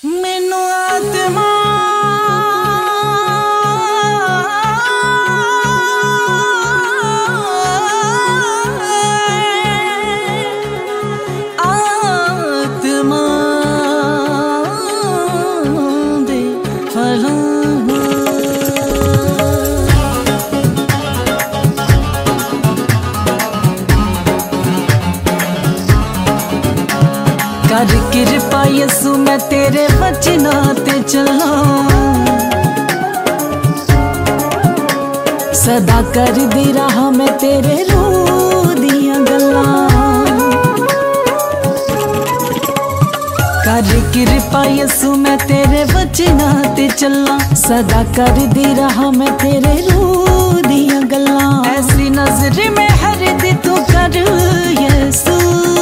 मैनू आत्मा आत्मा दे फलां कर कृपा यसु मैं तेरे वचना ते चला सदा कर दी रहा मैं तेरे रूह दियां गल्लां कर कृपा यसु मैं तेरे वचना ते चला सदा कर दी रहा मैं तेरे रूह दियां गल्लां ऐसी नजर में हर दी तू कर यसु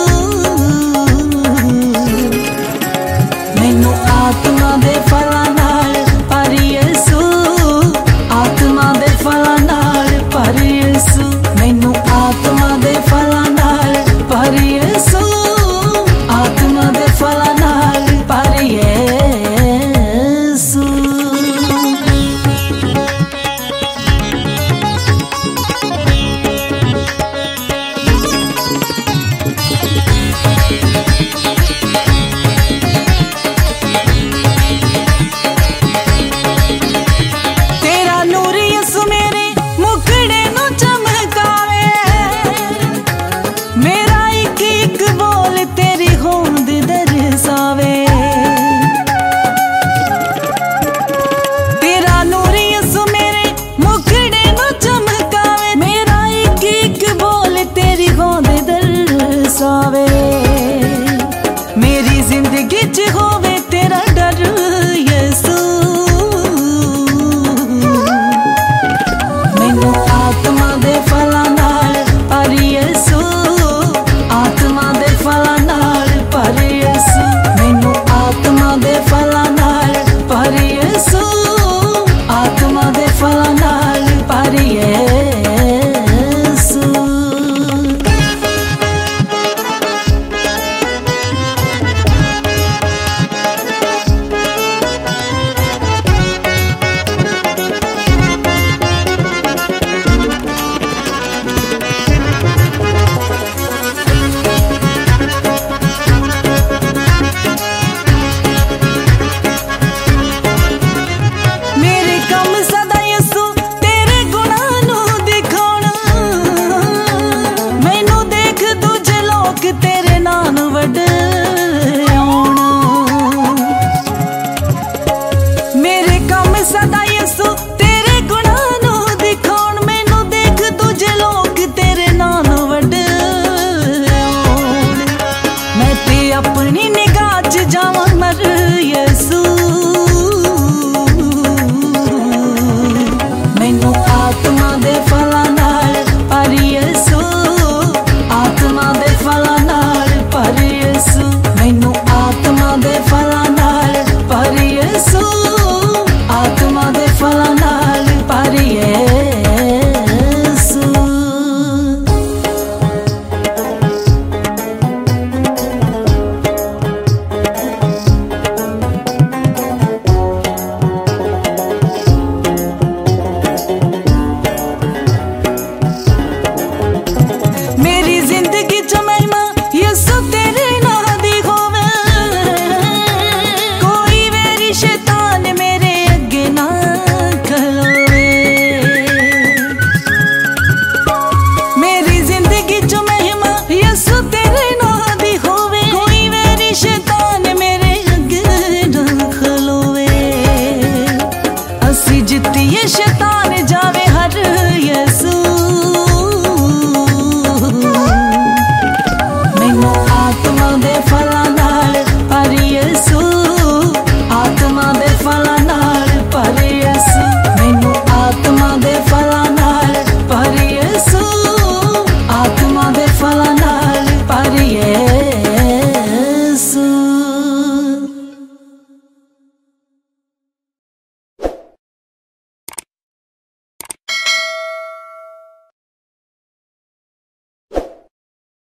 मैनू आत्मा दे फलां नाल भर यसु आत्मा दे फलां नाल भर यसु मैनू आत्मा दे फलां नाल भर यसु आत्मा दे फलां नाल भर यसु मेरी जिंदगी च होवे तेरा डर यसु मैनू आत्मा दे फलां नाल भर यसु आत्मा दे फलां नाल भर यसु मैनू आत्मा दे फलां नाल भर यसु आत्मा दे फलां नाल भर यसु अपनी निगाह च जावां मर यसु मैनू आत्मा दे फलां नाल भर यसु आत्मा दे फलां नाल भर यसु मैनू आत्मा दे फलां नाल भर यसु आत्मा दे फलां नाल भर यसु शैतान